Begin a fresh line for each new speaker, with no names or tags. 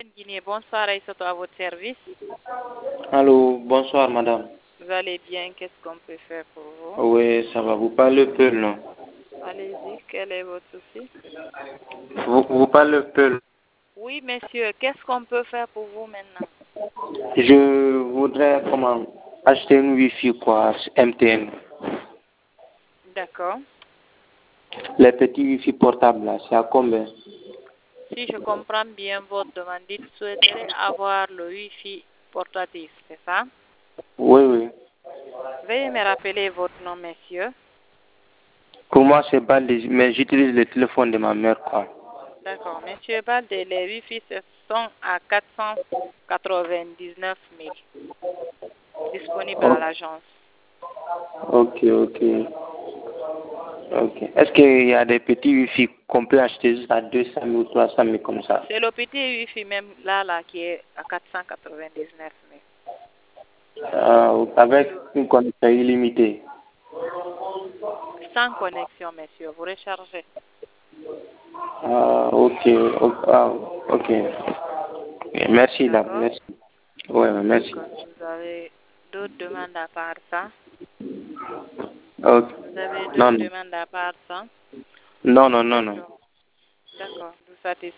Guinée, bonsoir Aïssatou à votre service.
Allô, bonsoir madame.
Vous allez bien, qu'est-ce qu'on peut faire pour vous?
Oui, ça va, vous parlez Peul, non?
Allez-y, quel est votre souci?
Vous parlez Peul.
Oui, monsieur, qu'est-ce qu'on peut faire pour vous maintenant?
Je voudrais acheter une Wi-Fi quoi, MTN.
D'accord.
Les petits Wi-Fi portables là, c'est à combien?
Si je comprends bien votre demande, dites souhaiterez avoir le Wi-Fi portatif, c'est ça?
Oui, oui.
Veuillez me rappeler votre nom, monsieur.
Pour moi, c'est pas mais j'utilise le téléphone de ma mère quoi.
D'accord. Monsieur Balde, les Wi-Fi sont à 499 000 disponibles à l'agence.
Ok. Est-ce qu'il y a des petits Wi-Fi qu'on peut acheter juste à 200 000 ou 300 000 comme ça?
C'est le petit Wi-Fi même là qui est à 499 000.
Avec une connexion illimitée.
Sans connexion, monsieur, vous rechargez.
Ok. Merci là,
D'accord.
merci. Ouais, merci.
D'accord. Vous avez d'autres demandes à part ça?
Ok.
Vous avez
Non,
d'autres demandes à part ça?
non.
D'accord. Vous satisfait.